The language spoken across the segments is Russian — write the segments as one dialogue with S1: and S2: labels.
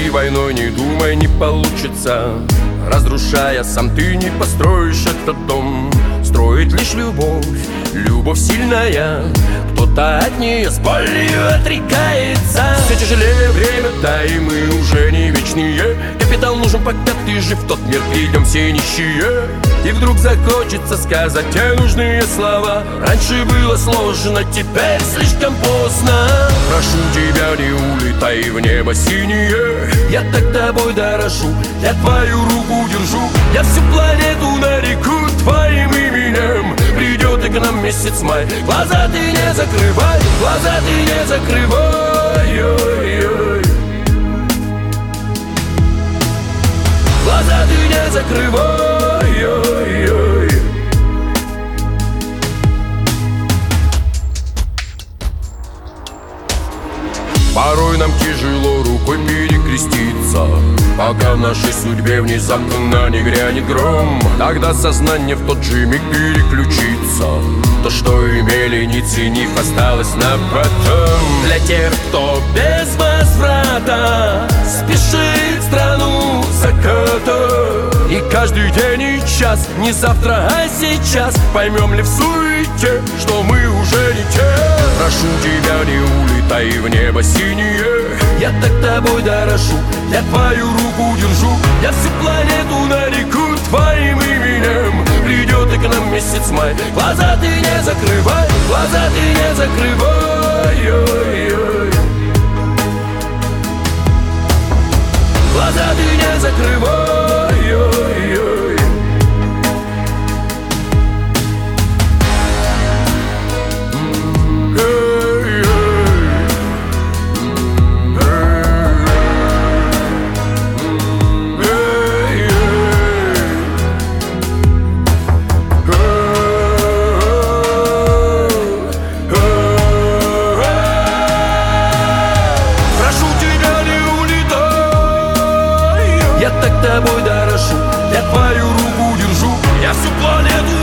S1: И войной не думай, не получится. Разрушая, сам ты не построишь этот дом. Строит лишь любовь, любовь сильная. Кто-то от нее с болью отрекается. Все тяжелее время, да и мы уже не вечные. Капитал нужен, пока ты жив, в тот мир придем все нищие. И вдруг захочется сказать те нужные слова. Раньше было сложно, теперь слишком поздно. Прошу тебя, не улетай в небо синее. Я так тобой дорожу, я твою руку держу. Я всю планету нареку твоим именем. Придет и к нам месяц май. Глаза ты не закрывай, глаза ты не закрывай. Ой-ой. Глаза ты не закрывай. Ой-ой. Порой нам тяжело рукой перекреститься, пока в нашей судьбе внезапно не грянет гром. Тогда сознание в тот же миг переключится. То, что имели, не ценив, осталось на потом. Для тех, кто без возврата спешит в страну заката. И каждый день и час, не завтра, а сейчас, поймем ли в суете, что мы уже не те. Прошу тебя, не улетай в небо синее. Я так тобой дорожу, я твою руку держу. Я всю планету нареку твоим именем. Придет и к нам месяц май. Глаза ты не закрывай, глаза ты не закрывай. Ой-ой. Глаза ты не закрывай. Ой-ой. Я так тобой дорожу, я твою руку держу. Я всю планету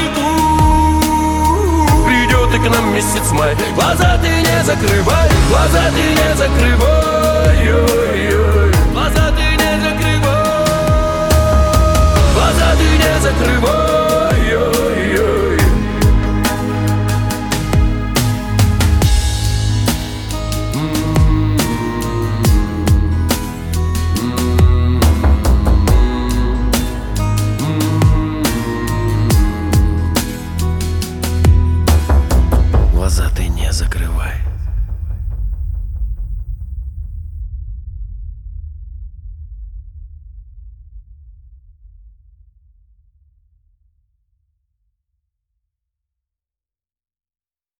S1: нареку. Придет и к нам месяц май. Глаза ты не закрывай, глаза ты не закрывай. Ой-ой. Глаза ты не закрывай, глаза ты не закрывай.